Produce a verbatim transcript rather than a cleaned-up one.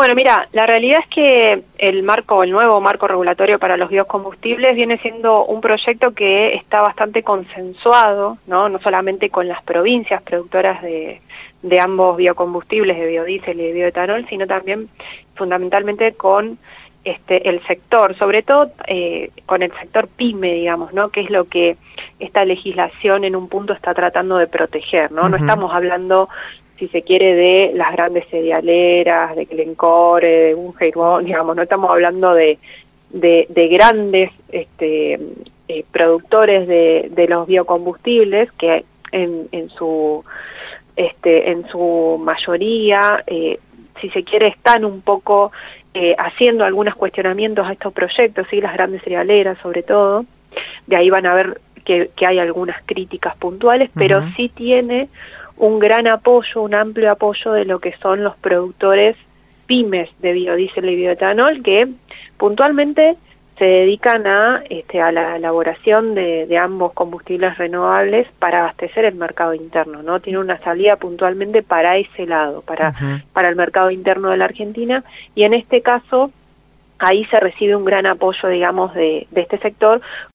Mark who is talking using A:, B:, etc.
A: Bueno, mira, la realidad es que el marco, el nuevo marco regulatorio para los biocombustibles viene siendo un proyecto que está bastante consensuado, ¿no? No solamente con las provincias productoras de, de ambos biocombustibles, de biodiesel y de bioetanol, sino también fundamentalmente con este el sector, sobre todo eh, con el sector pyme, digamos, ¿no? Que es lo que esta legislación en un punto está tratando de proteger, ¿no? Uh-huh. No estamos hablando, si se quiere, de las grandes cerealeras, de Glencore, de Bunge, digamos, no estamos hablando de, de, de grandes este, eh, productores de, de los biocombustibles que en, en su este, en su mayoría, eh, si se quiere, están un poco eh, haciendo algunos cuestionamientos a estos proyectos, sí, las grandes cerealeras sobre todo. De ahí van a ver que, que hay algunas críticas puntuales, pero uh-huh. sí tiene un gran apoyo, un amplio apoyo de lo que son los productores pymes de biodiesel y bioetanol, que puntualmente se dedican a, este, a la elaboración de, de ambos combustibles renovables para abastecer el mercado interno, ¿no? Tiene una salida puntualmente para ese lado, para, uh-huh. para el mercado interno de la Argentina, y en este caso ahí se recibe un gran apoyo, digamos, de, de este sector,